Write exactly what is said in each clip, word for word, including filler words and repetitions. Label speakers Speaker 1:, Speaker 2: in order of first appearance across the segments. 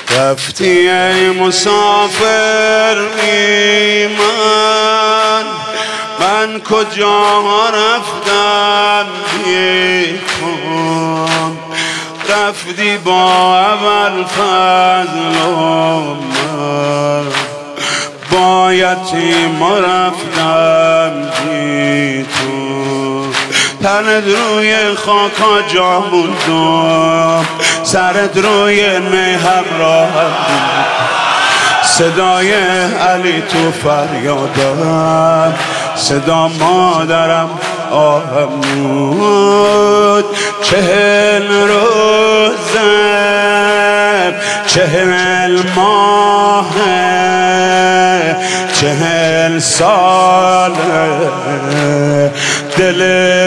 Speaker 1: رفتی ای مسافر بی من، من کجا رفتم بی تو؟ رفتی با ابوالفضل و من، با یتیم رفتم بی تو. تنت روی خاکا جا موندم، سرت روی می همراه بود، صدای علی تو فریادم، صدا مادرم آهم بود. چهل روزم، چهل ماه، چهل سال دل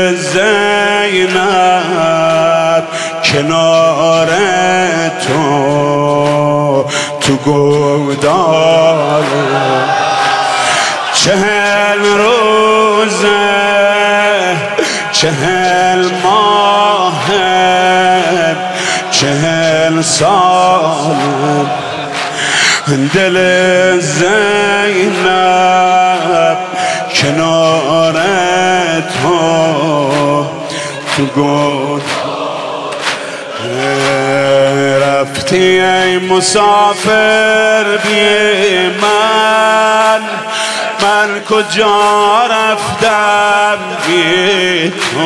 Speaker 1: زینب کنار تو تو گودال. چهل روزه، چهل ماه، چهل سال دل زینب کنار تو تو گود. رفتی ای مسافر بی من، من کجا رفتم بی تو؟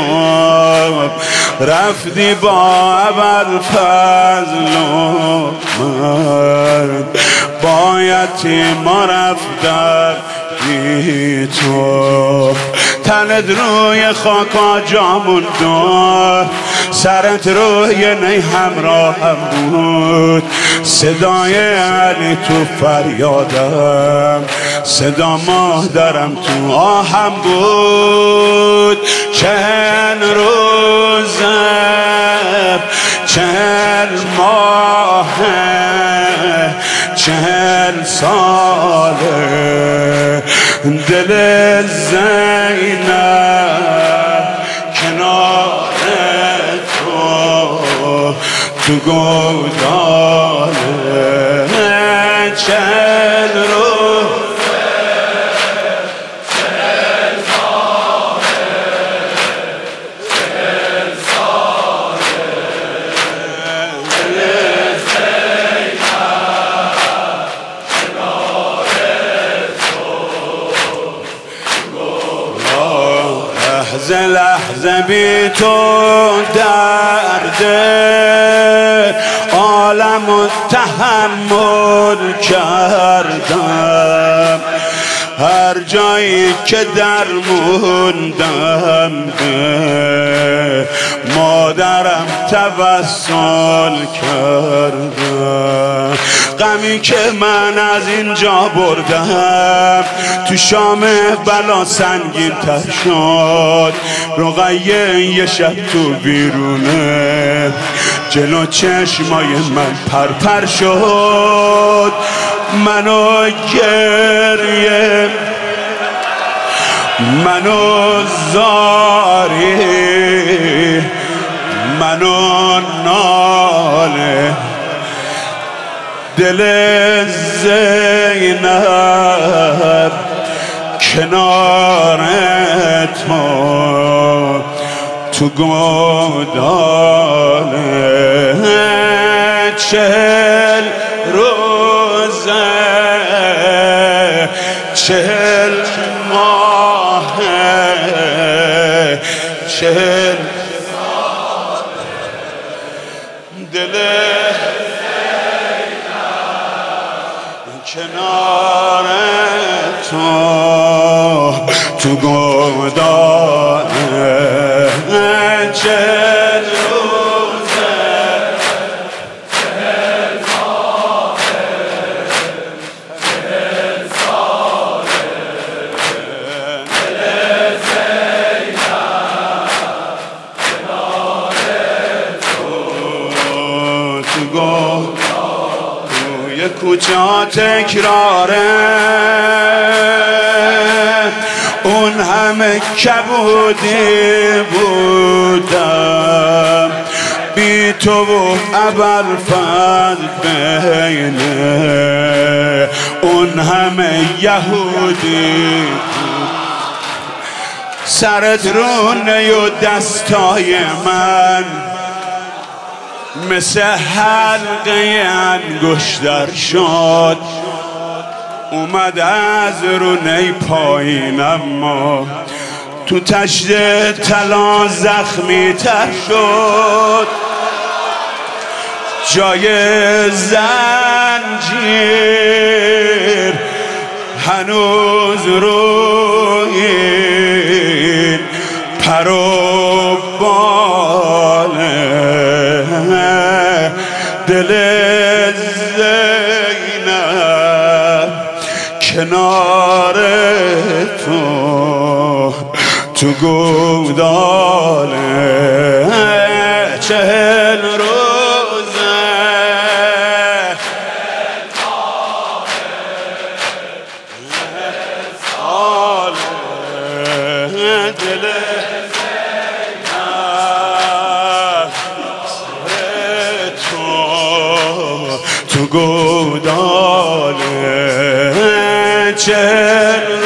Speaker 1: رفتی با ابوالفضل و من، با یتیم رفتم بی تو. تنت روی خاکا جا موندم، سرت روی نی همراهم بود، صدای علی تو فریادم، صدا مادرم تو آهم بود. چهل روزه، چهل ماه، چهل ساله دل زینب کنار تو تو گوداله. چهل روزه، چهل ماه، چهل ساله دل زینب کنار تو تو گوداله. لحظه لحظه بی تو درده عالمو تحمل کردم، هر جایی که در موندم به مادرم توسل کردم. غمی که من از اینجا بردم تو شام بلا سنگین تر شد. رقیه یه شب تو بیرونه جلو چشمای من پرپر شد. منو گریه، منو زاری، منو ناله دل زینب کنار تو تو گوداله. چهل روزه، چهل ماه، چهل سال دل کنار تو تو گوداله. چهل روزه، چهل ماه، چهل ساله دل زینب کنار تو تو گوداله. توی کوچه تکراره اون همه کبودی بودم، بی تو و ابوالفضل بین اون همه یهودی سرت رونه و دستای من مثل حلقه انگشتر شد اومد از رونه پایین اما تو تشت طلا زخمی تر شد جای زنجیر هنوز روی این پر و باله دل زینب کنار تو تو گوداله چهل روزه ساله دل تو تو گوداله چهل